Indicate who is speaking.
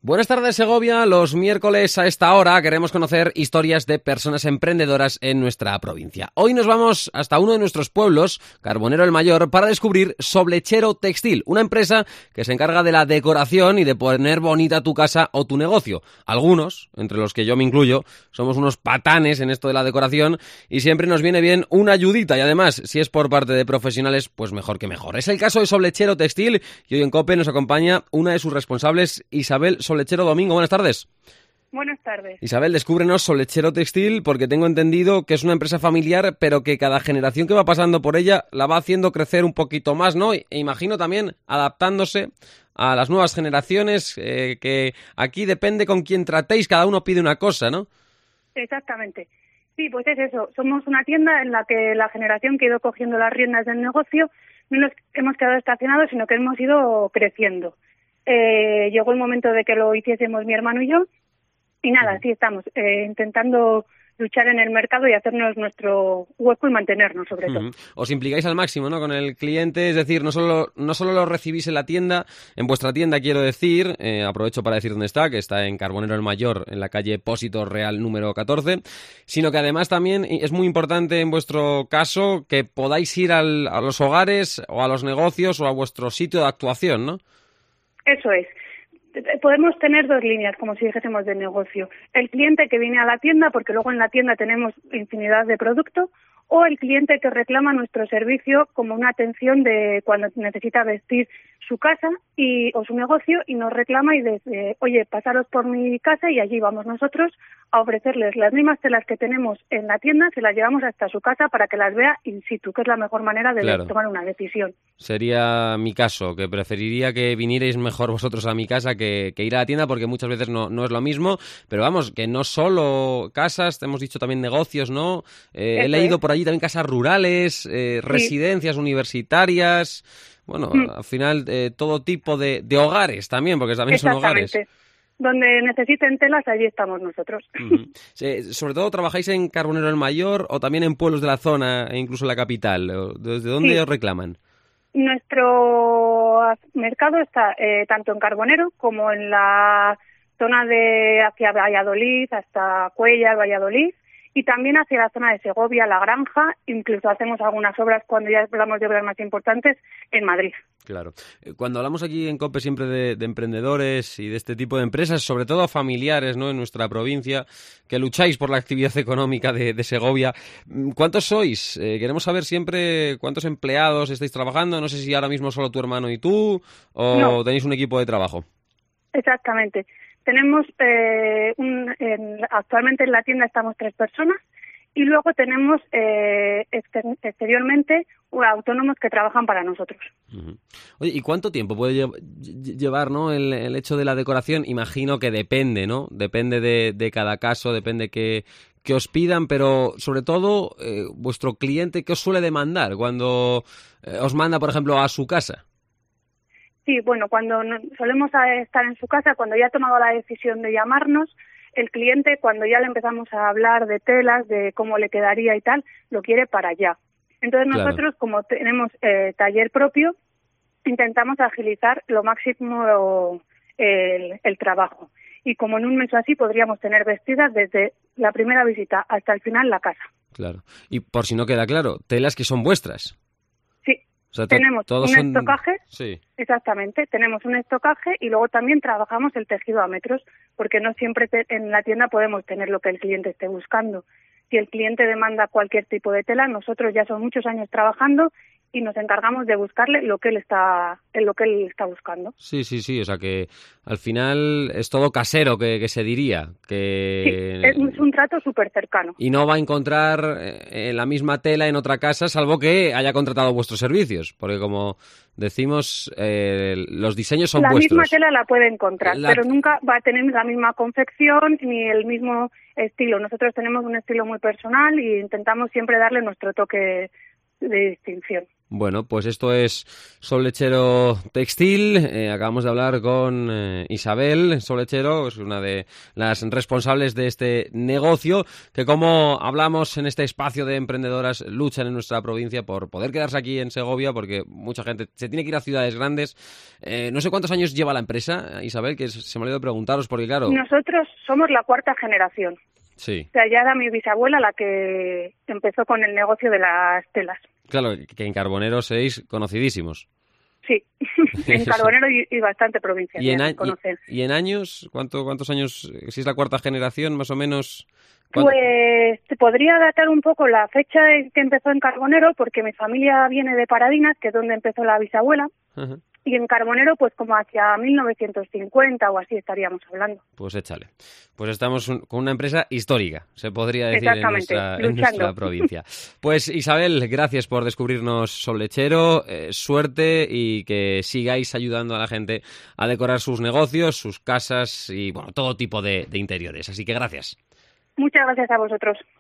Speaker 1: Buenas tardes, Segovia. Los miércoles a esta hora queremos conocer historias de personas emprendedoras en nuestra provincia. Hoy nos vamos hasta uno de nuestros pueblos, Carbonero el Mayor, para descubrir Soblechero Textil, una empresa que se encarga de la decoración y de poner bonita tu casa o tu negocio. Algunos, entre los que yo me incluyo, somos unos patanes en esto de la decoración y siempre nos viene bien una ayudita y además, si es por parte de profesionales, pues mejor que mejor. Es el caso de Soblechero Textil y hoy en COPE nos acompaña una de sus responsables, Isabel Soblechero Domingo. Buenas tardes.
Speaker 2: Buenas tardes.
Speaker 1: Isabel, descúbrenos Soblechero Textil, porque tengo entendido que es una empresa familiar, pero que cada generación que va pasando por ella la va haciendo crecer un poquito más, ¿no? E imagino también adaptándose a las nuevas generaciones, que aquí depende con quién tratéis, cada uno pide una cosa, ¿no?
Speaker 2: Exactamente. Sí, pues es eso. Somos una tienda en la que la generación que ha ido cogiendo las riendas del negocio no nos hemos quedado estacionados, sino que hemos ido creciendo. Llegó el momento de que lo hiciésemos mi hermano y yo, y nada, así estamos, intentando luchar en el mercado y hacernos nuestro hueco y mantenernos, sobre todo.
Speaker 1: Os implicáis al máximo, ¿no?, con el cliente, es decir, no solo lo recibís en la tienda, en vuestra tienda quiero decir, aprovecho para decir dónde está, que está en Carbonero el Mayor, en la calle Pósito Real número 14, sino que además también es muy importante en vuestro caso que podáis ir a los hogares o a los negocios o a vuestro sitio de actuación, ¿no?
Speaker 2: Eso es. Podemos tener dos líneas, como si dijésemos, de negocio. El cliente que viene a la tienda, porque luego en la tienda tenemos infinidad de producto, o el cliente que reclama nuestro servicio como una atención de cuando necesita vestir su casa o su negocio y nos reclama y dice, oye, pasaros por mi casa, y allí vamos nosotros a ofrecerles las mismas telas que tenemos en la tienda, se las llevamos hasta su casa para que las vea in situ, que es la mejor manera de tomar una decisión.
Speaker 1: Sería mi caso, que preferiría que vinierais mejor vosotros a mi casa que ir a la tienda, porque muchas veces no es lo mismo, pero vamos, que no solo casas, te hemos dicho también negocios, ¿no? He leído por allí también casas rurales, residencias universitarias, bueno, al final todo tipo de hogares también, porque también son hogares.
Speaker 2: Donde necesiten telas, allí estamos nosotros.
Speaker 1: Sobre todo, ¿trabajáis en Carbonero el Mayor o también en pueblos de la zona e incluso en la capital? ¿Desde dónde os reclaman?
Speaker 2: Nuestro mercado está tanto en Carbonero como en la zona de hacia Valladolid, hasta Cuéllar, Valladolid, y también hacia la zona de Segovia, La Granja, incluso hacemos algunas obras, cuando ya hablamos de obras más importantes, en Madrid.
Speaker 1: Claro. Cuando hablamos aquí en COPE siempre de emprendedores y de este tipo de empresas, sobre todo familiares, ¿no?, en nuestra provincia, que lucháis por la actividad económica de Segovia, ¿cuántos sois? Queremos saber siempre cuántos empleados estáis trabajando. No sé si ahora mismo solo tu hermano y tú, o tenéis un equipo de trabajo.
Speaker 2: Exactamente. Tenemos actualmente en la tienda estamos 3 personas y luego tenemos exteriormente autónomos que trabajan para nosotros.
Speaker 1: Oye, ¿y cuánto tiempo puede llevar, ¿no?, el hecho de la decoración? Imagino que depende, ¿no? Depende de cada caso, depende que os pidan, pero sobre todo vuestro cliente, ¿qué os suele demandar cuando os manda, por ejemplo, a su casa?
Speaker 2: Sí, bueno, cuando solemos estar en su casa, cuando ya ha tomado la decisión de llamarnos, el cliente, cuando ya le empezamos a hablar de telas, de cómo le quedaría y tal, lo quiere para allá. Entonces nosotros, como tenemos taller propio, intentamos agilizar lo máximo el trabajo. Y como en un mes o así podríamos tener vestidas desde la primera visita hasta el final la casa.
Speaker 1: Claro. Y por si no queda claro, telas que son vuestras.
Speaker 2: O sea, tenemos estocaje,
Speaker 1: sí.
Speaker 2: Exactamente, tenemos un estocaje y luego también trabajamos el tejido a metros, porque no siempre en la tienda podemos tener lo que el cliente esté buscando. Si el cliente demanda cualquier tipo de tela, nosotros ya son muchos años trabajando y nos encargamos de buscarle lo que él está buscando.
Speaker 1: Sí, o sea que al final es todo casero, que se diría. Que...
Speaker 2: Sí, es un trato súper cercano.
Speaker 1: Y no va a encontrar la misma tela en otra casa, salvo que haya contratado vuestros servicios, porque como decimos, los diseños son vuestros.
Speaker 2: La misma tela la puede encontrar, pero nunca va a tener la misma confección ni el mismo estilo. Nosotros tenemos un estilo muy personal y intentamos siempre darle nuestro toque de distinción.
Speaker 1: Bueno, pues esto es Sol Lechero Textil. Acabamos de hablar con Isabel Sol Lechero, es una de las responsables de este negocio, que como hablamos en este espacio de emprendedoras, luchan en nuestra provincia por poder quedarse aquí en Segovia, porque mucha gente se tiene que ir a ciudades grandes. No sé cuántos años lleva la empresa, Isabel, que se me ha olvidado preguntaros, porque claro...
Speaker 2: Nosotros somos la cuarta generación.
Speaker 1: Sí.
Speaker 2: O sea, ya era mi bisabuela la que empezó con el negocio de las telas.
Speaker 1: Claro, que en Carbonero seis conocidísimos.
Speaker 2: Sí, en Carbonero y bastante provincia.
Speaker 1: ¿Y en años? ¿Cuántos años? Si es la cuarta generación, más o menos...
Speaker 2: Pues te podría datar un poco la fecha en que empezó en Carbonero, porque mi familia viene de Paradinas, que es donde empezó la bisabuela.
Speaker 1: Ajá.
Speaker 2: Y en Carbonero, pues como hacia 1950 o así estaríamos hablando.
Speaker 1: Pues échale. Pues estamos con una empresa histórica, se podría decir, en nuestra provincia. Pues Isabel, gracias por descubrirnos Sol Lechero, suerte y que sigáis ayudando a la gente a decorar sus negocios, sus casas y bueno, todo tipo de interiores. Así que gracias.
Speaker 2: Muchas gracias a vosotros.